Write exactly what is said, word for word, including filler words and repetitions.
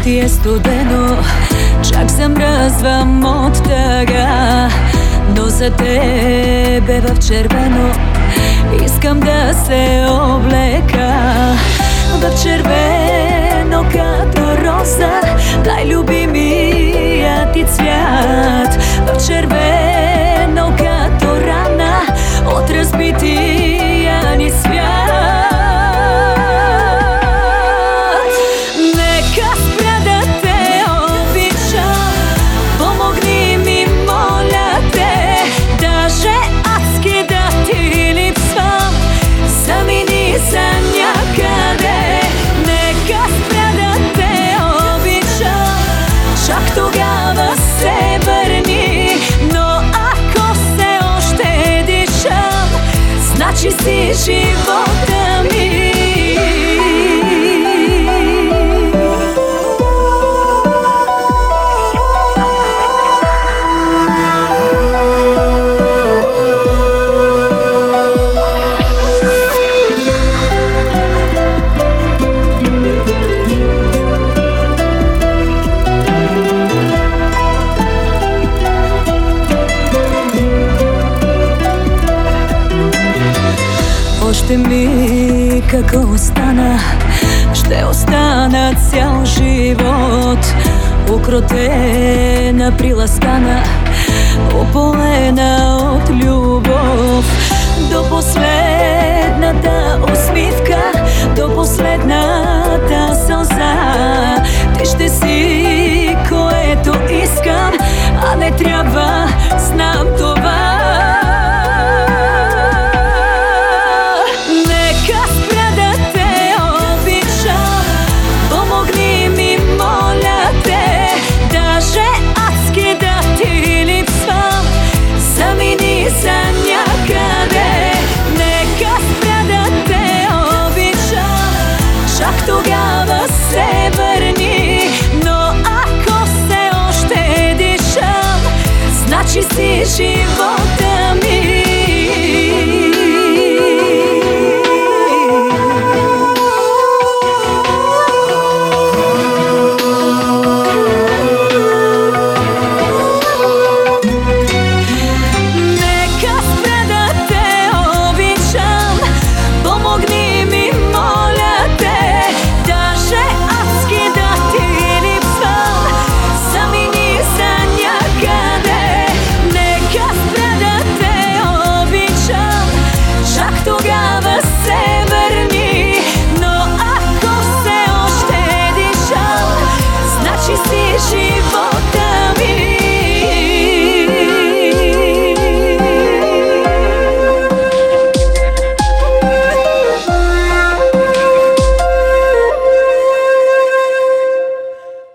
ti je studeno, čak zamrzavam od tega, no za tebe v červeno iskam da se obleka. V červeno като роза, najljubimija ti cvjat. V červeno като rana od razbitija ni svijat. Neka spre da te običam, pomogni mi moля te, даже адски да ти липсвам, замини за някъде. Нека спре да те обичам, чак тогава се върни, но ако все още дишам, значи си живота ми. Още ми какво остана, ще остана цял живот, укротена, приласкана, ополена от любов. До